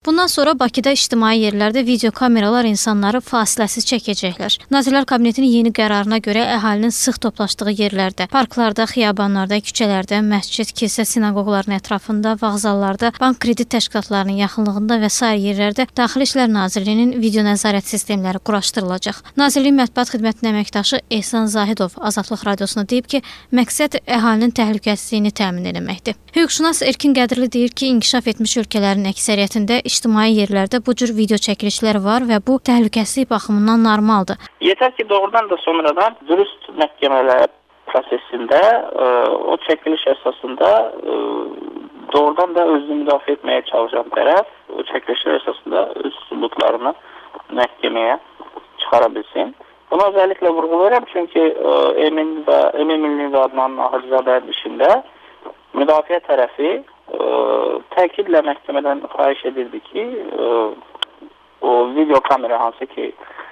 Bundan sonra Bakıda ictimai yerlərdə video kameralar insanları fasiləsiz çəkəcəklər. Nazirlər Kabinetinin yeni qərarına görə əhalinin sıx toplaşdığı yerlərdə, parklarda, xiyabanlarda, küçələrdə, məscid, kilsə, sinaqoqların ətrafında, vağzallarda, bank kredit təşkilatlarının yaxınlığında və sair yerlərdə Daxili İşlər Nazirliyinin video nəzarət sistemləri quraşdırılacaq. Nazirliyin mətbuat xidmətinin əməkdaşı Ehsan Zahidov Azadlıq Radiosuna deyib ki, məqsəd əhalinin təhlükəsizliyini təmin etməkdir. Hüquqşünas Erkin Qədirli deyir ki, inkişaf etmiş ölkələrin əksəriyyətində ictimai yerlərdə bu cür video çəkilişlər var və bu təhlükəsizlik baxımından normaldır. Yetər ki, doğrudan da sonradan dürüst məhkəmələr prosesində o çəkiliş əsasında doğrudan da özünü müdafiə etməyə çalışan tərəf o çəkilişlər əsasında öz sübutlarını məhkəməyə çıxara bilsin. Bunu özellikle vurgulayıram çünkü Emin Milli və Adnan Hacızadə işində müdafiə tərəfi təkidlə məhkəmədən xahiş edirdi ki, o video kamera hansı ki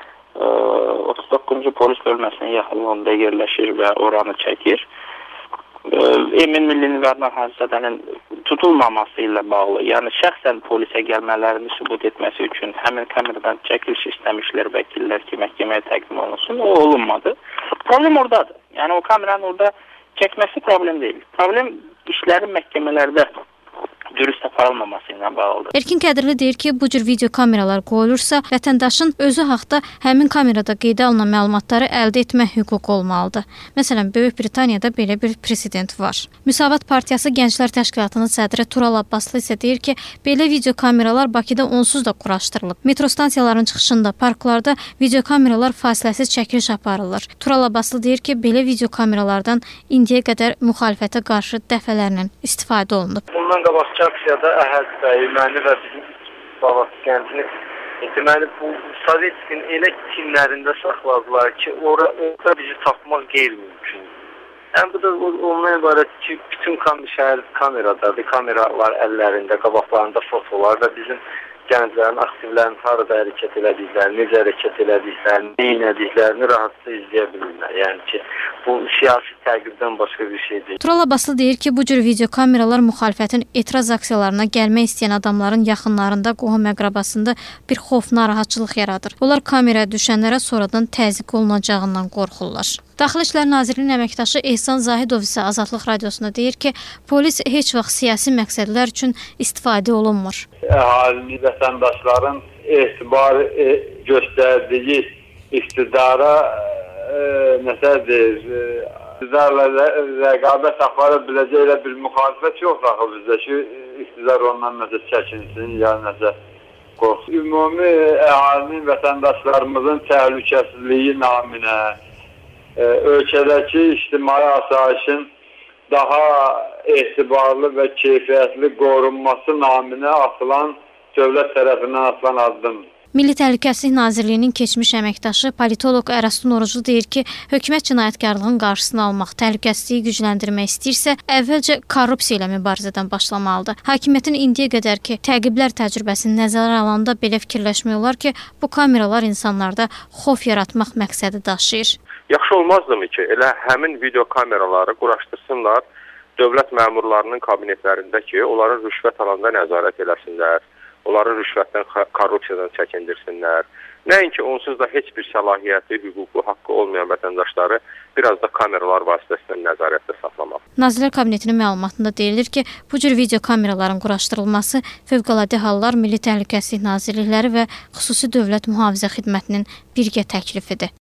39-cu polis bölməsinin yaxınlığında yerləşir və oranı çəkir. Emin Milli və Adnan Hacızadənin tutulmaması ilə bağlı, yəni şəxsən polisə gəlmələrini sübut etməsi üçün həmin kameradan çəkiliş istəmişlər vəkillər ki, məhkəməyə təqdim olunsun, o olunmadı. Problem oradadır. Yəni o kameranın orada çəkməsi problem deyil. Problem işlərin məhkəmələrdə dürüst aparılmaması ilə bağlıdır. Erkin Qədirli deyir ki, bu cür video kameralar qoyulursa, vətəndaşın özü haqda həmin kamerada qeydə alınan məlumatları əldə etmə hüququ olmalıdır. Məsələn, Böyük Britaniyada belə bir president var. Müsavat Partiyası Gənclər Təşkilatının sədri Tural Abbaslı isə deyir ki, belə video kameralar Bakıda onsuz da quraşdırılıb. Metro stansiyalarının çıxışında, parklarda video kameralar fasiləsiz çəkiliş aparılır. Tural Abbaslı deyir ki, belə video kameralardan indiyə qədər müxalifətə qarşı dəfələrlə istifadə olunub. Bundan qabaqki aksiyada Əhəd bəy, məni və bizim Babat gəncini deməli bu Sovetkin elə timlərində saxladılar ki, orada bizi tapmaq qeyri-mümkün. Yəni bu da ondan ibarət ki, bütün şəhər kameradadır, kameralar əllərində, qabaqlarında fotolar və bizim gənclərin, aktivlərin harada hərəkət elədiklərini, necə hərəkət elədiklərini, neynədiklərini rahatca izləyə bilirlər. Yəni ki, bu siyasi təqibdən başqa bir şey deyil. Tural Abbaslı deyir ki, bu cür video kameralar müxalifətin etiraz aksiyalarına gəlmək istəyən adamların yaxınlarında, qohum-əqrabasında bir xof, narahatçılıq yaradır. Onlar kameraya düşənlərə sonradan təzyiq olunacağından qorxurlar. Daxili İşlər Nazirliyinin əməkdaşı Ehsan Zahidov isə Azadlıq Radiosuna deyir ki, polis heç vaxt siyasi məqsədlər üçün istifadə olunmur. Əhalini vətəndaşların etibar göstərdiyi iqtidara iqtidarla rəqabət apara biləcək bir müxalifət yox axı bizdə ki, iqtidar ondan nəsə çəkinsin, ya nəsə qorxsun. Ümumi əhalinin vətəndaşlarımızın təhlükəsizliyi naminə ölkədəki ictimai asayişin daha etibarlı və keyfiyyətli qorunması naminə atılan dövlət tərəfindən atılan addım. Milli Təhlükəsizlik Nazirliyinin keçmiş əməkdaşı politoloq Ərəstun Oruclu deyir ki, hökumət cinayətkarlığın qarşısını almaq, təhlükəsizliyi gücləndirmək istəyirsə, əvvəlcə korrupsiya ilə mübarizədən başlamalıdır. Hakimiyyətin indiyə qədərki təqiblər təcrübəsini nəzərə alanda belə fikirləşmək olar ki, bu kameralar insanlarda xof yaratmaq məqsədi daşıyır. Yaxşı olmazdımı ki, elə həmin video kameraları quraşdırsınlar dövlət məmurlarının kabinetlərində ki, onların rüşvət alanda nəzarət eləsinlər, onların rüşvətdən, korrupsiyadan çəkindirsinlər. Nəinki onsuz da heç bir səlahiyyəti, hüququ, haqqı olmayan vətəndaşları biraz da kameralar vasitəsilə nəzarətdə saxlamaq. Nazirlər Kabinetinin məlumatında deyilir ki, bu cür video kameraların quraşdırılması Fövqəladə Hallar, Milli Təhlükəsizlik Nazirlikləri və Xüsusi Dövlət Mühafizə Xidmətinin birgə təklifidir.